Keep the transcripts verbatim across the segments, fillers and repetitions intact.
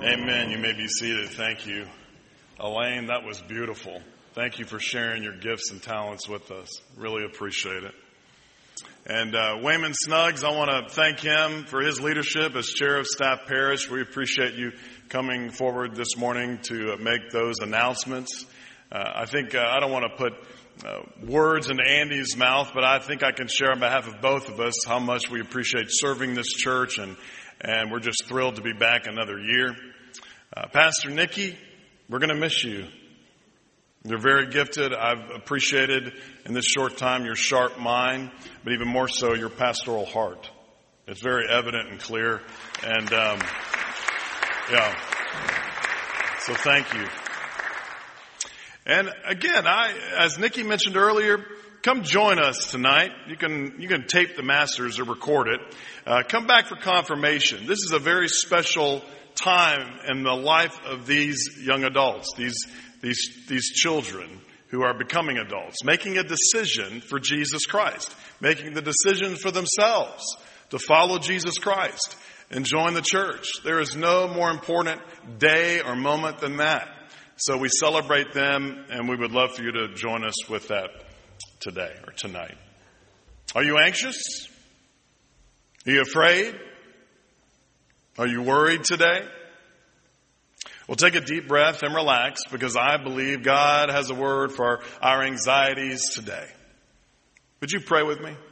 Amen. You may be seated. Thank you. Elaine, that was beautiful. Thank you for sharing your gifts and talents with us. Really appreciate it. And uh, Wayman Snuggs, I want to thank him for his leadership as chair of Staff Parish. We appreciate you coming forward this morning to make those announcements. Uh, I think uh, I don't want to put uh, words into Andy's mouth, but I think I can share on behalf of both of us how much we appreciate serving this church, and, and we're just thrilled to be back another year. Uh, Pastor Nikki, we're going to miss you. You're very gifted. I've appreciated in this short time your sharp mind, but even more so your pastoral heart. It's very evident and clear. And, um, yeah. So thank you. And again, I, as Nikki mentioned earlier, come join us tonight. You can, you can tape the masters or record it. Uh, come back for confirmation. This is a very special time in the life of these young adults, these These, these children who are becoming adults, making a decision for Jesus Christ, making the decision for themselves to follow Jesus Christ and join the church. There is no more important day or moment than that. So we celebrate them, and we would love for you to join us with that today or tonight. Are you anxious? Are you afraid? Are you worried today? Well, take a deep breath and relax, because I believe God has a word for our anxieties today. Would you pray with me?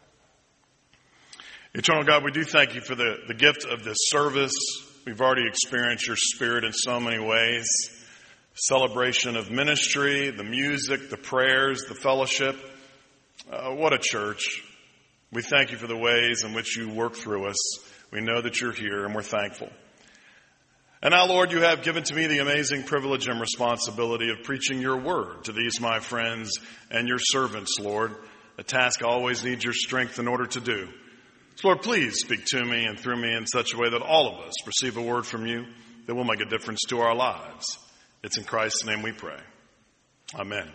Eternal God, we do thank you for the, the gift of this service. We've already experienced your Spirit in so many ways. Celebration of ministry, the music, the prayers, the fellowship. Uh, what a church. We thank you for the ways in which you work through us. We know that you're here, and we're thankful. And now, Lord, you have given to me the amazing privilege and responsibility of preaching your word to these, my friends, and your servants, Lord. A task always needs your strength in order to do. So, Lord, please speak to me and through me in such a way that all of us receive a word from you that will make a difference to our lives. It's in Christ's name we pray. Amen.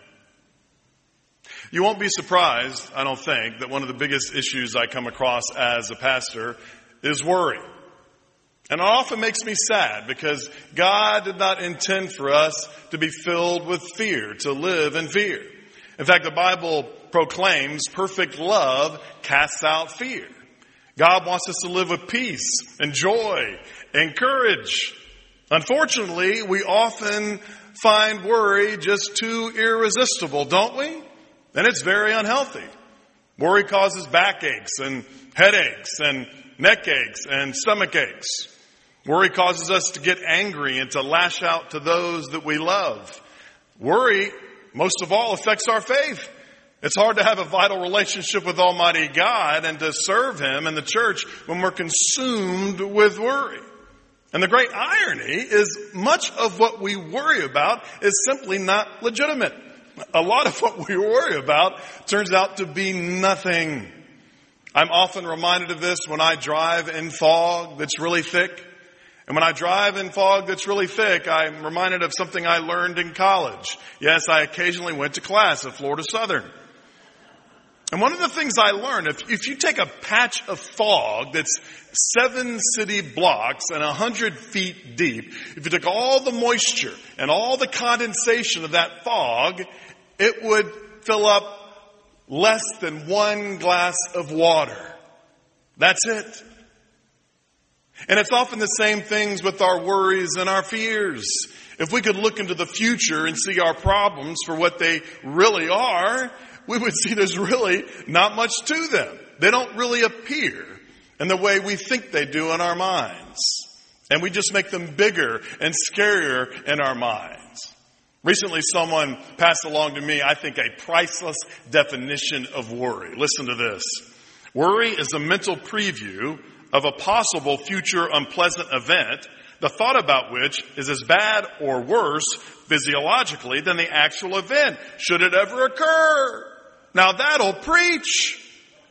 You won't be surprised, I don't think, that one of the biggest issues I come across as a pastor is worry. And it often makes me sad, because God did not intend for us to be filled with fear, to live in fear. In fact, the Bible proclaims perfect love casts out fear. God wants us to live with peace and joy and courage. Unfortunately, we often find worry just too irresistible, don't we? And it's very unhealthy. Worry causes backaches and headaches and neck aches and stomach aches. Worry causes us to get angry and to lash out to those that we love. Worry, most of all, affects our faith. It's hard to have a vital relationship with Almighty God and to serve Him in the church when we're consumed with worry. And the great irony is much of what we worry about is simply not legitimate. A lot of what we worry about turns out to be nothing. I'm often reminded of this when I drive in fog that's really thick. And when I drive in fog that's really thick, I'm reminded of something I learned in college. Yes, I occasionally went to class at Florida Southern. And one of the things I learned, if, if you take a patch of fog that's seven city blocks and a hundred feet deep, if you took all the moisture and all the condensation of that fog, it would fill up less than one glass of water. That's it. And it's often the same things with our worries and our fears. If we could look into the future and see our problems for what they really are, we would see there's really not much to them. They don't really appear in the way we think they do in our minds. And we just make them bigger and scarier in our minds. Recently, someone passed along to me, I think, a priceless definition of worry. Listen to this. Worry is a mental preview of a possible future unpleasant event, the thought about which is as bad or worse physiologically than the actual event, should it ever occur. Now that'll preach.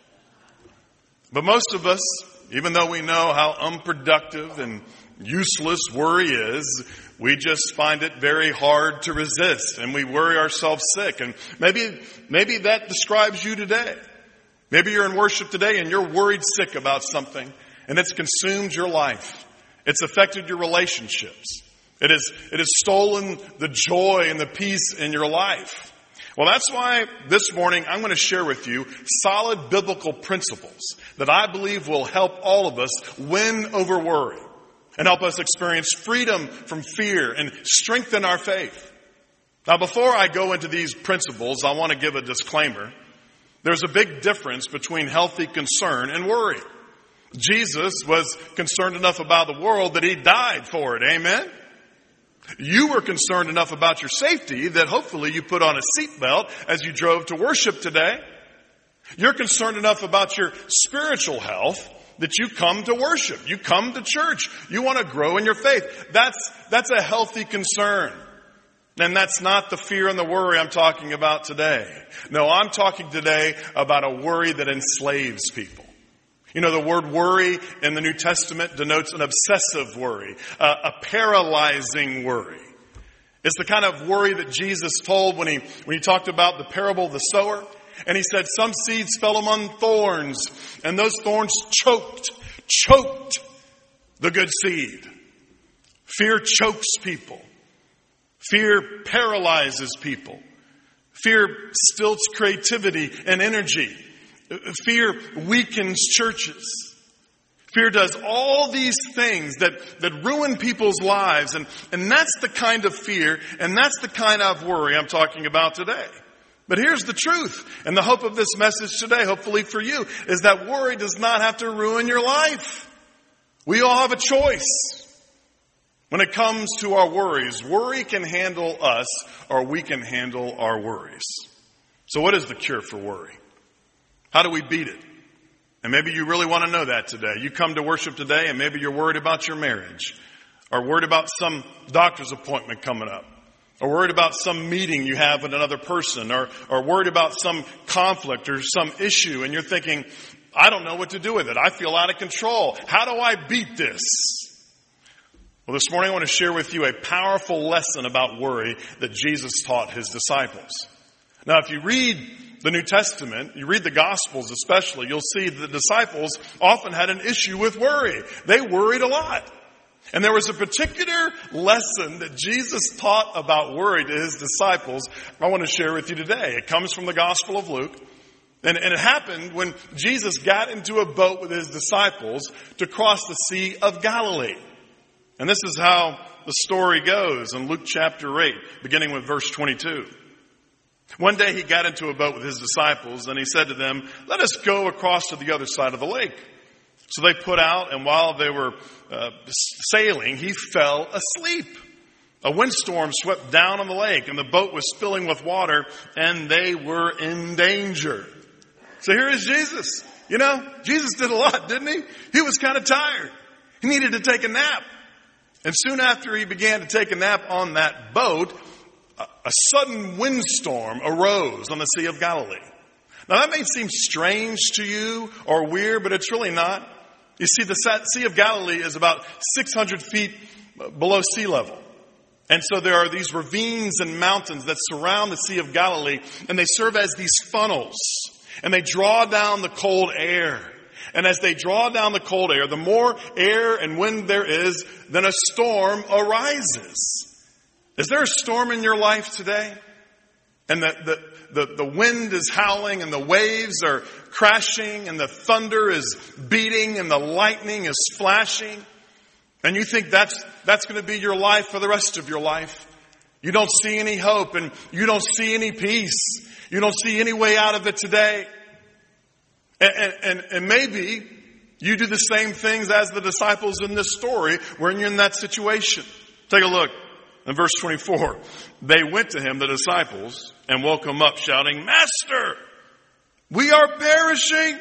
But most of us, even though we know how unproductive and useless worry is, we just find it very hard to resist, and we worry ourselves sick. And maybe, maybe that describes you today. Maybe you're in worship today and you're worried sick about something, and it's consumed your life. It's affected your relationships. It has, it has stolen the joy and the peace in your life. Well, that's why this morning I'm going to share with you solid biblical principles that I believe will help all of us win over worry and help us experience freedom from fear and strengthen our faith. Now, before I go into these principles, I want to give a disclaimer. There's a big difference between healthy concern and worry. Jesus was concerned enough about the world that he died for it. Amen? You were concerned enough about your safety that hopefully you put on a seatbelt as you drove to worship today. You're concerned enough about your spiritual health that you come to worship. You come to church. You want to grow in your faith. That's, that's a healthy concern. And that's not the fear and the worry I'm talking about today. No, I'm talking today about a worry that enslaves people. You know, the word worry in the New Testament denotes an obsessive worry, uh, a paralyzing worry. It's the kind of worry that Jesus told when he, when he talked about the parable of the sower. And he said, some seeds fell among thorns, and those thorns choked, choked the good seed. Fear chokes people. Fear paralyzes people. Fear stilts creativity and energy. Fear weakens churches. Fear does all these things that, that ruin people's lives. And, and that's the kind of fear and that's the kind of worry I'm talking about today. But here's the truth. And the hope of this message today, hopefully for you, is that worry does not have to ruin your life. We all have a choice. When it comes to our worries, worry can handle us or we can handle our worries. So what is the cure for worry? How do we beat it? And maybe you really want to know that today. You come to worship today and maybe you're worried about your marriage, or worried about some doctor's appointment coming up, or worried about some meeting you have with another person, or, or worried about some conflict or some issue, and you're thinking, I don't know what to do with it. I feel out of control. How do I beat this? Well, this morning I want to share with you a powerful lesson about worry that Jesus taught his disciples. Now, if you read the New Testament, you read the Gospels especially, you'll see the disciples often had an issue with worry. They worried a lot. And there was a particular lesson that Jesus taught about worry to his disciples I want to share with you today. It comes from the Gospel of Luke. And, and it happened when Jesus got into a boat with his disciples to cross the Sea of Galilee. And this is how the story goes in Luke chapter eight, beginning with verse twenty-two. One day he got into a boat with his disciples and he said to them, let us go across to the other side of the lake. So they put out, and while they were uh, sailing, he fell asleep. A windstorm swept down on the lake and the boat was filling with water and they were in danger. So here is Jesus. You know, Jesus did a lot, didn't he? He was kind of tired. He needed to take a nap. And soon after he began to take a nap on that boat, a sudden windstorm arose on the Sea of Galilee. Now that may seem strange to you or weird, but it's really not. You see, the Sea of Galilee is about six hundred feet below sea level. And so there are these ravines and mountains that surround the Sea of Galilee, and they serve as these funnels. And they draw down the cold air. And as they draw down the cold air, the more air and wind there is, then a storm arises. Is there a storm in your life today? And the, the, the, the wind is howling and the waves are crashing and the thunder is beating and the lightning is flashing. And you think that's, that's going to be your life for the rest of your life. You don't see any hope and you don't see any peace. You don't see any way out of it today. And, and, and maybe you do the same things as the disciples in this story when you're in that situation. Take a look. In verse twenty-four, they went to him, the disciples, and woke him up shouting, Master, we are perishing.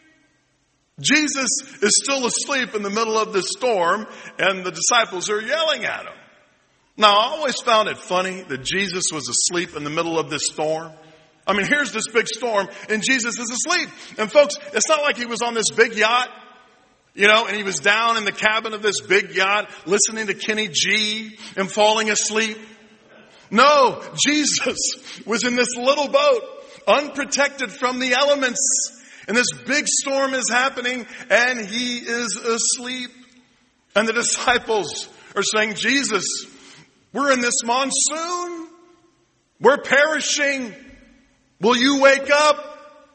Jesus is still asleep in the middle of this storm and the disciples are yelling at him. Now, I always found it funny that Jesus was asleep in the middle of this storm. I mean, here's this big storm and Jesus is asleep. And folks, it's not like he was on this big yacht. You know, and he was down in the cabin of this big yacht listening to Kenny G and falling asleep. No, Jesus was in this little boat, unprotected from the elements. And this big storm is happening and he is asleep. And the disciples are saying, Jesus, we're in this monsoon. We're perishing. Will you wake up?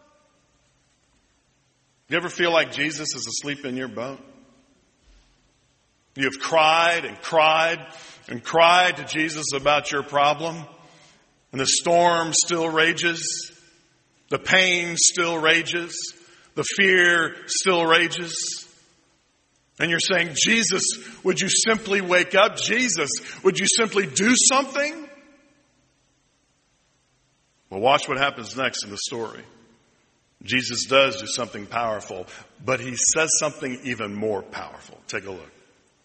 You ever feel like Jesus is asleep in your boat? You have cried and cried and cried to Jesus about your problem, and the storm still rages. The pain still rages. The fear still rages. And you're saying, Jesus, would you simply wake up? Jesus, would you simply do something? Well, watch what happens next in the story. Jesus does do something powerful, but he says something even more powerful. Take a look.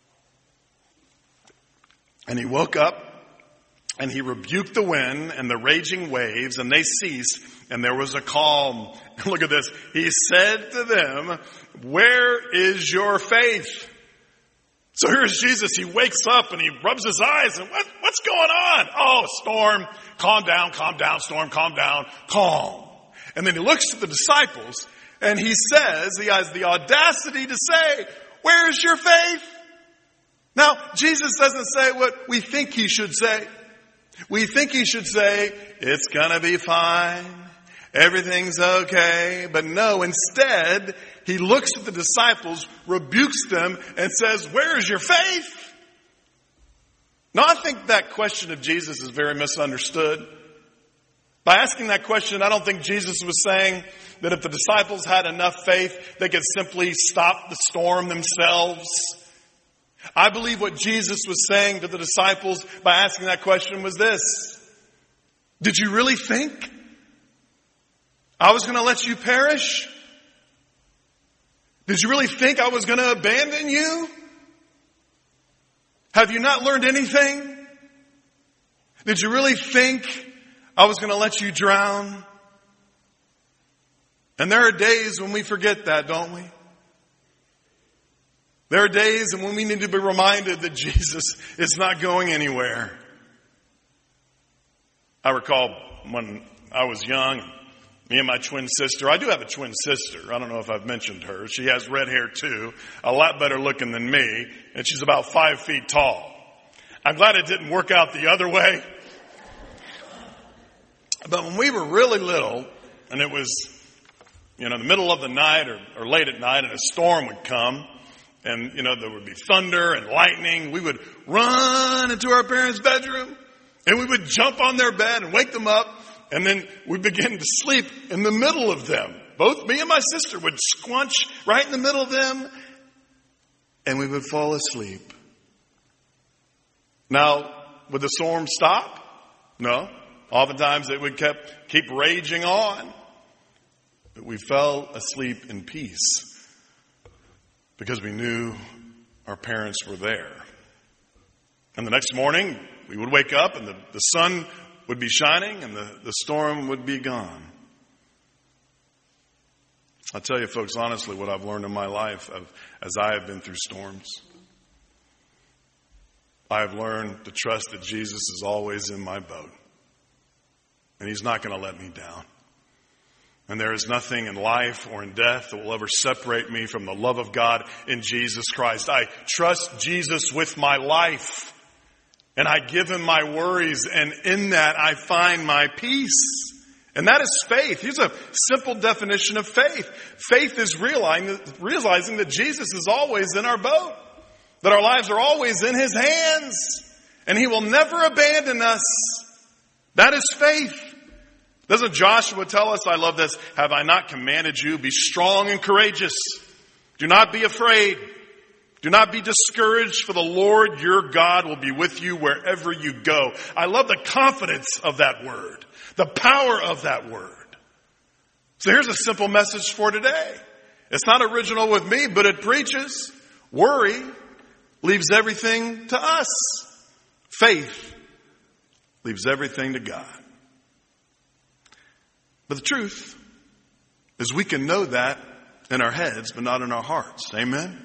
And he woke up, and he rebuked the wind and the raging waves, and they ceased, and there was a calm. Look at this. He said to them, where is your faith? So here's Jesus. He wakes up and he rubs his eyes, and what, what's going on? Oh, storm. Calm down, calm down, storm, calm down, calm. And then he looks at the disciples, and he says, he has the audacity to say, where is your faith? Now, Jesus doesn't say what we think he should say. We think he should say, it's gonna be fine. Everything's okay. But no, instead, he looks at the disciples, rebukes them, and says, where is your faith? Now, I think that question of Jesus is very misunderstood. By asking that question, I don't think Jesus was saying that if the disciples had enough faith, they could simply stop the storm themselves. I believe what Jesus was saying to the disciples by asking that question was this. Did you really think I was going to let you perish? Did you really think I was going to abandon you? Have you not learned anything? Did you really think I was going to let you drown? And there are days when we forget that, don't we? There are days when we need to be reminded that Jesus is not going anywhere. I recall when I was young, me and my twin sister, I do have a twin sister. I don't know if I've mentioned her. She has red hair too, a lot better looking than me, and she's about five feet tall. I'm glad it didn't work out the other way. But when we were really little, and it was, you know, the middle of the night or, or late at night, and a storm would come, and, you know, there would be thunder and lightning, we would run into our parents' bedroom, and we would jump on their bed and wake them up, and then we'd begin to sleep in the middle of them. Both me and my sister would squunch right in the middle of them, and we would fall asleep. Now, would the storm stop? No. Oftentimes it would kept, keep raging on. But we fell asleep in peace because we knew our parents were there. And the next morning we would wake up and the, the sun would be shining and the, the storm would be gone. I'll tell you folks, honestly, what I've learned in my life of, as I have been through storms. I have learned to trust that Jesus is always in my boat. And he's not going to let me down. And there is nothing in life or in death that will ever separate me from the love of God in Jesus Christ. I trust Jesus with my life. And I give him my worries. And in that I find my peace. And that is faith. Here's a simple definition of faith. Faith is realizing, realizing that Jesus is always in our boat. That our lives are always in his hands. And he will never abandon us. That is faith. Doesn't Joshua tell us, I love this, have I not commanded you, be strong and courageous. Do not be afraid. Do not be discouraged, for the Lord your God will be with you wherever you go. I love the confidence of that word, the power of that word. So here's a simple message for today. It's not original with me, but it preaches. Worry leaves everything to us. Faith leaves everything to God. But the truth is we can know that in our heads, but not in our hearts. Amen?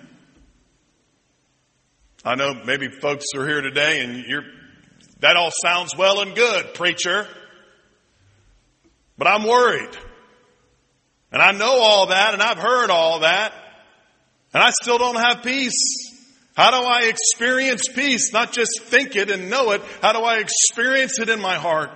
I know maybe folks are here today and you're, that all sounds well and good, preacher. But I'm worried. And I know all that and I've heard all that. And I still don't have peace. How do I experience peace? Not just think it and know it. How do I experience it in my heart?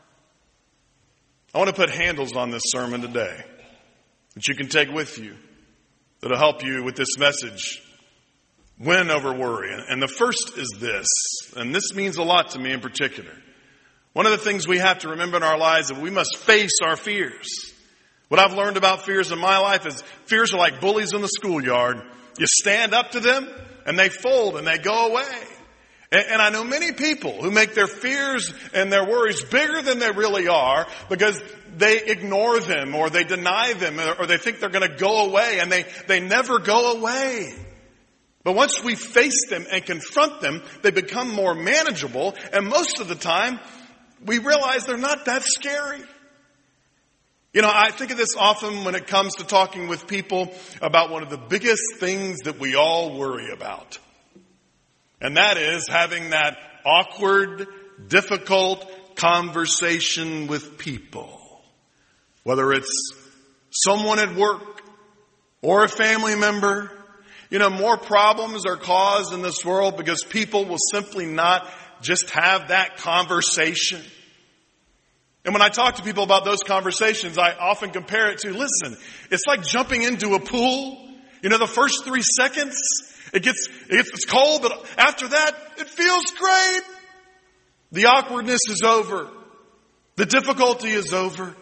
I want to put handles on this sermon today that you can take with you, that'll help you with this message. Win over worry. And the first is this, and this means a lot to me in particular. One of the things we have to remember in our lives is that we must face our fears. What I've learned about fears in my life is fears are like bullies in the schoolyard. You stand up to them, and they fold and they go away. And, and I know many people who make their fears and their worries bigger than they really are because they ignore them or they deny them or they think they're going to go away, and they, they never go away. But once we face them and confront them, they become more manageable, and most of the time we realize they're not that scary. You know, I think of this often when it comes to talking with people about one of the biggest things that we all worry about. And that is having that awkward, difficult conversation with people. Whether it's someone at work or a family member. You know, more problems are caused in this world because people will simply not just have that conversation. And when I talk to people about those conversations, I often compare it to, listen, it's like jumping into a pool. You know, the first three seconds, it gets, it gets it's cold, but after that, it feels great. The awkwardness is over. The difficulty is over.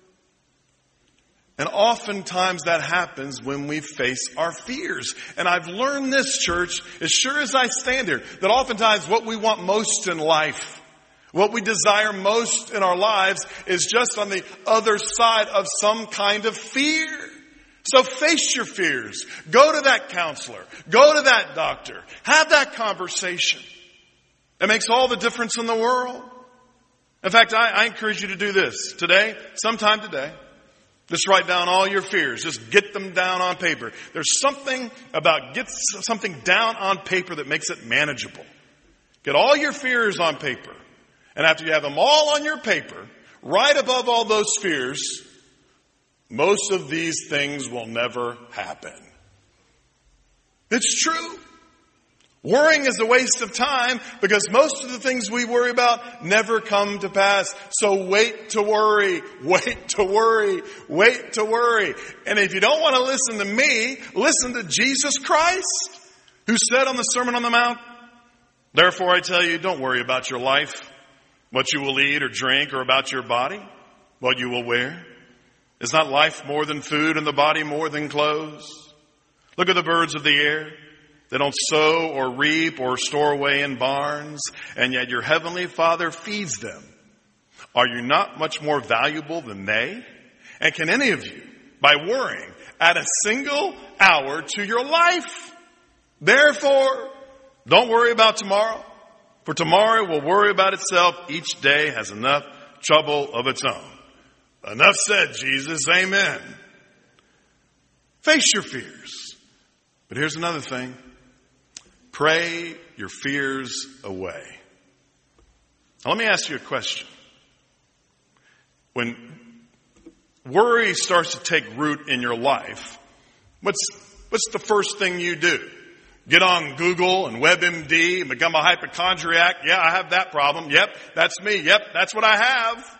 And oftentimes that happens when we face our fears. And I've learned this, church, as sure as I stand here, that oftentimes what we want most in life, what we desire most in our lives, is just on the other side of some kind of fear. So face your fears. Go to that counselor. Go to that doctor. Have that conversation. It makes all the difference in the world. In fact, I, I encourage you to do this today, sometime today. Just write down all your fears. Just get them down on paper. There's something about get something down on paper that makes it manageable. Get all your fears on paper. And after you have them all on your paper, right above all those fears, most of these things will never happen. It's true. Worrying is a waste of time because most of the things we worry about never come to pass. So wait to worry, wait to worry, wait to worry. And if you don't want to listen to me, listen to Jesus Christ, who said on the Sermon on the Mount, therefore I tell you, don't worry about your life, what you will eat or drink, or about your body, what you will wear. Is not life more than food and the body more than clothes? Look at the birds of the air. They don't sow or reap or store away in barns, and yet your heavenly Father feeds them. Are you not much more valuable than they? And can any of you, by worrying, add a single hour to your life? Therefore, don't worry about tomorrow, for tomorrow will worry about itself. Each day has enough trouble of its own. Enough said, Jesus. Amen. Face your fears. But here's another thing. Pray your fears away. Now, let me ask you a question. When worry starts to take root in your life, what's, what's the first thing you do? Get on Google and WebMD and become a hypochondriac? Yeah, I have that problem. Yep, that's me. Yep, that's what I have.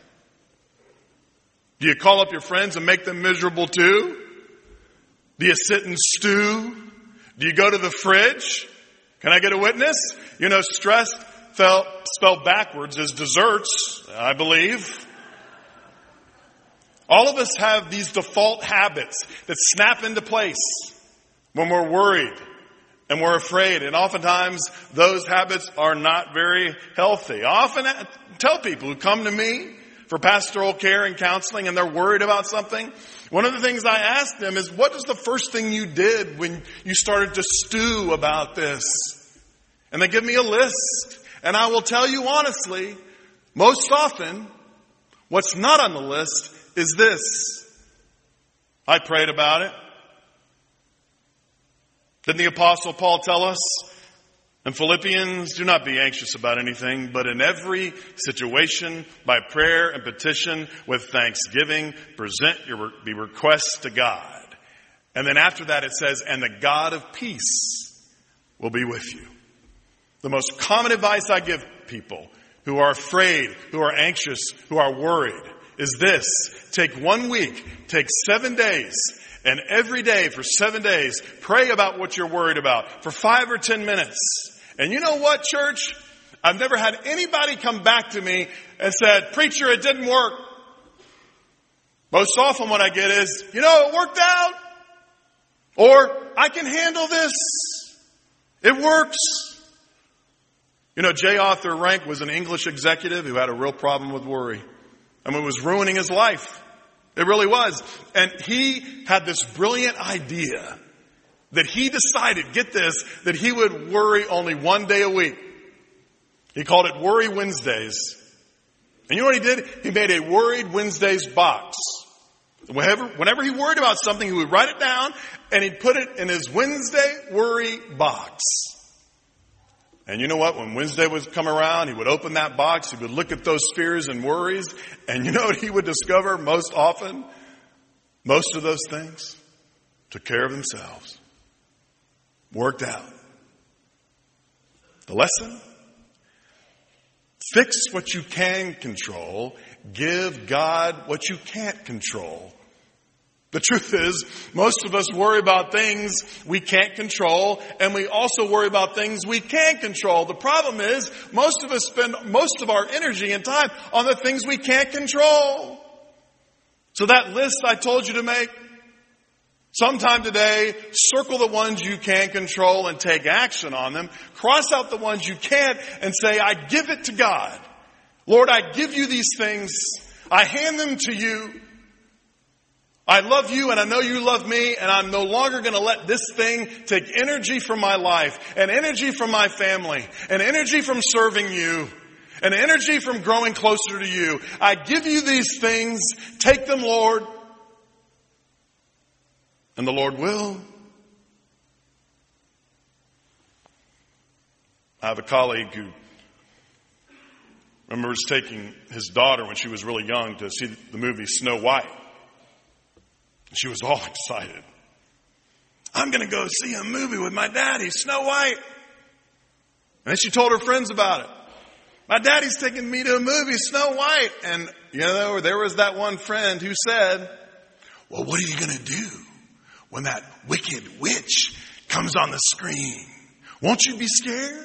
Do you call up your friends and make them miserable too? Do you sit and stew? Do you go to the fridge? Can I get a witness? You know, stress felt, spelled backwards is desserts, I believe. All of us have these default habits that snap into place when we're worried and we're afraid. And oftentimes those habits are not very healthy. I often tell people who come to me for pastoral care and counseling and they're worried about something, one of the things I ask them is, what is the first thing you did when you started to stew about this? And they give me a list. And I will tell you honestly, most often, what's not on the list is this. I prayed about it. Didn't the Apostle Paul tell us in Philippians, do not be anxious about anything, but in every situation, by prayer and petition, with thanksgiving, present your be requests to God. And then after that it says, and the God of peace will be with you. The most common advice I give people who are afraid, who are anxious, who are worried is this. Take one week, take seven days, and every day for seven days, pray about what you're worried about for five or ten minutes. And you know what, church? I've never had anybody come back to me and said, preacher, it didn't work. Most often what I get is, you know, it worked out. Or, I can handle this. It works. You know, J. Arthur Rank was an English executive who had a real problem with worry. I mean, it was ruining his life. It really was. And he had this brilliant idea that he decided, get this, that he would worry only one day a week. He called it Worry Wednesdays. And you know what he did? He made a Worried Wednesdays box. Whenever, whenever he worried about something, he would write it down and he'd put it in his Wednesday worry box. And you know what? When Wednesday would come around, he would open that box. He would look at those fears and worries. And you know what he would discover most often? Most of those things took care of themselves. Worked out. The lesson? Fix what you can control. Give God what you can't control. The truth is, most of us worry about things we can't control, and we also worry about things we can control. The problem is, most of us spend most of our energy and time on the things we can't control. So that list I told you to make, sometime today, circle the ones you can control and take action on them. Cross out the ones you can't and say, I give it to God. Lord, I give you these things. I hand them to you. I love you and I know you love me, and I'm no longer going to let this thing take energy from my life and energy from my family and energy from serving you and energy from growing closer to you. I give you these things. Take them, Lord. And the Lord will. I have a colleague who remembers taking his daughter when she was really young to see the movie Snow White. She was all excited. I'm going to go see a movie with my daddy, Snow White. And then she told her friends about it. My daddy's taking me to a movie, Snow White. And, you know, there was that one friend who said, well, what are you going to do when that wicked witch comes on the screen? Won't you be scared?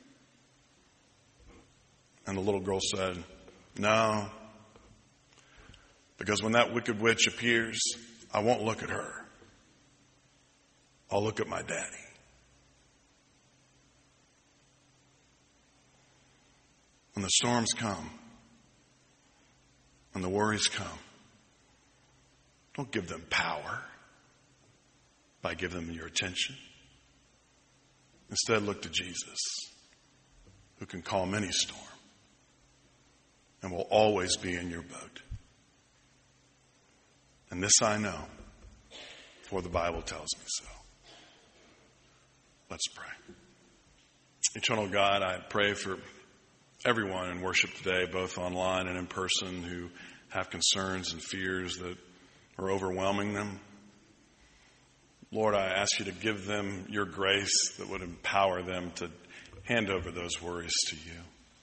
And the little girl said, no, because when that wicked witch appears, I won't look at her. I'll look at my daddy. When the storms come, when the worries come, don't give them power by giving them your attention. Instead, look to Jesus, who can calm any storm and will always be in your boat. And this I know, for the Bible tells me so. Let's pray. Eternal God, I pray for everyone in worship today, both online and in person, who have concerns and fears that are overwhelming them. Lord, I ask you to give them your grace that would empower them to hand over those worries to you.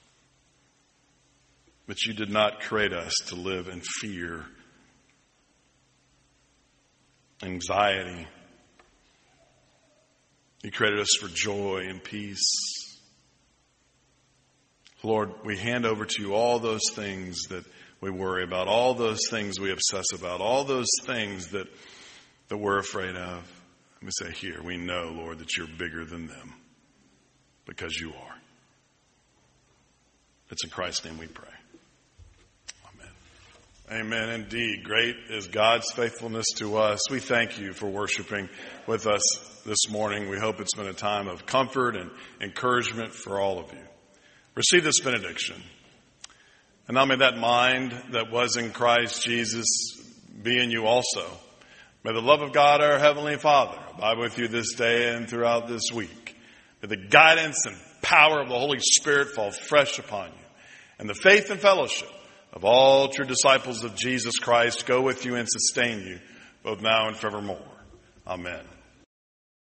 But you did not create us to live in fear, anxiety. You created us for joy and peace. Lord, we hand over to you all those things that we worry about, all those things we obsess about, all those things that, that we're afraid of. Let me say here, we know, Lord, that you're bigger than them because you are. It's in Christ's name we pray. Amen. Indeed. Great is God's faithfulness to us. We thank you for worshiping with us this morning. We hope it's been a time of comfort and encouragement for all of you. Receive this benediction. And now may that mind that was in Christ Jesus be in you also. May the love of God, our Heavenly Father, abide with you this day and throughout this week. May the guidance and power of the Holy Spirit fall fresh upon you. And the faith and fellowship of all true disciples of Jesus Christ go with you and sustain you both now and forevermore. Amen.